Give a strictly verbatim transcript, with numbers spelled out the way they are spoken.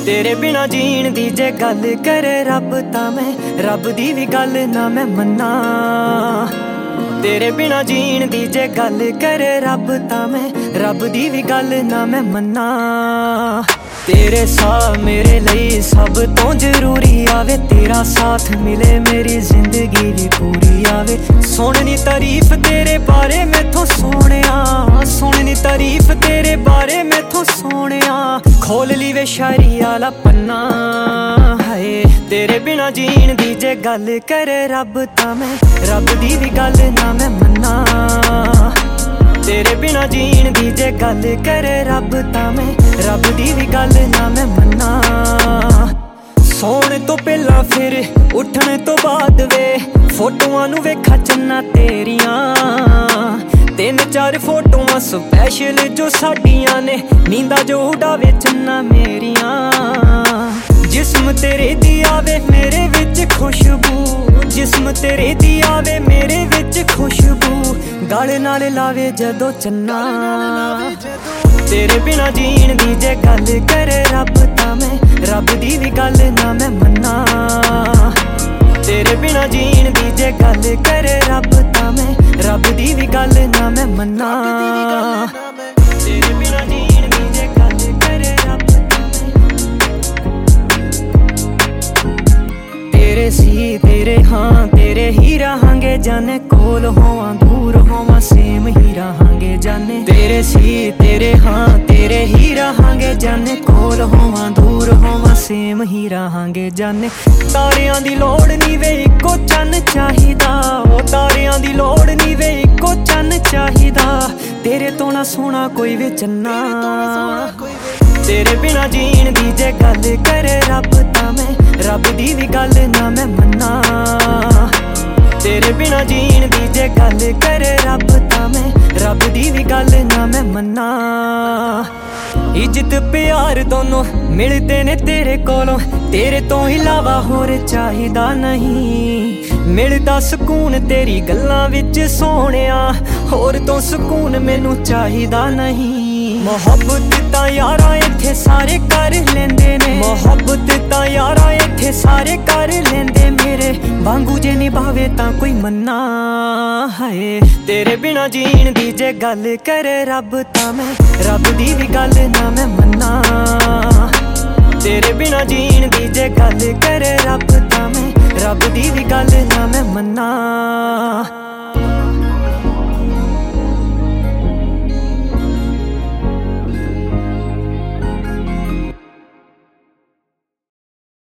तेरे बिना जीण दी जे गल करे रब तां मैं रब दी भी गल ना मैं मन्ना। तेरे बिना जीण दी जे गल करे रब तां मैं रब दी भी गल ना मैं मन्ना। तेरे साथ मेरे लिए सब तो जरूरी आवे, तेरा साथ मिले मेरी जिंदगी भी पूरी आवे। सुननी तारीफ तेरे बारे मैथों सोहणिया, सुननी तारीफ तेरे बारे मैथों सोहणिया। खोल ली वे शायरी आला पन्ना हाय। तेरे बिना जीण दी जे गल करे रब तां मैं रब दी भी गल ना मैं मन्ना। तेरे बिना जीण दी जे गल करे रब तां मैं रब दी भी गल ना मैं मन्ना। सौण तो पहला फिर उठण तो बाद वे फोटोआं नूं वेखा चन्ना तेरियां। तीन चार फोटोआं स्पैशल जो साडियां ने, नींदा जो उड़ावे चन्ना मेरियां। जिस्म तेरे दी आवे मेरे विच खुशबू, जिस्म तेरे दी आवे मेरे विच खुशबू। गल नाल लावे जदों चन्ना। तेरे बिना जीण दी जे गल करे रब तां मैं रब दी भी गल ना मैं मन्ना। तेरे बिना जीण दी जे गल करे रब तां मैं रब दी भी गल ना मैं मन्ना। तेरे बिना जीण दी जे गल करे रब तां मैं। तेरे सी तेरे हाँ तेरे ही रहांगे जाने, कोल होवां दूर होवां सेम ही रहांगे जाने। तेरे सी तेरे हाँ तेरे ही रहांगे जाने, कोल होवां दूर होवां सेम ही रहांगे जाने। तारियां दी लोड़ नी वे इक्को चन्न चाहिदा, ओ तारियां दी लोड़ नी वे इक्को चन्न चाहिदा। तेरे तो ना सोना कोई वे चन्ना। तेरे बिना जीण दी जे गल करे रब तां मैं रब दी भी गल ना मैं मन्ना। तेरे बिना जीण दी जे गल करे रब तां मैं रब दी भी गल ना मैं मन्ना। इज्जत प्यार दोनों मिलदे ने तेरे कोलों, तेरे तो इलावा होर चाहिदा नहीं। मिलदा सुकून तेरी गल्लां विच सोहणिया, होर तो सुकून मैनू चाहिदा नहीं। मोहब्बत तां यारां इत्थे सारे कर लेंदे ने, मोहब्बत तां यारां इत्थे सारे कर लेंदे मेरे। वांगू जे निभावे तां कोई मन्ना हाय। तेरे बिना जीण दी जे गल करे रब तां मैं रब दी भी गल ना मैं मन्ना। तेरे बिना जीण दी जे गल करे रब तां मैं रब दी भी गल ना मैं मन्ना।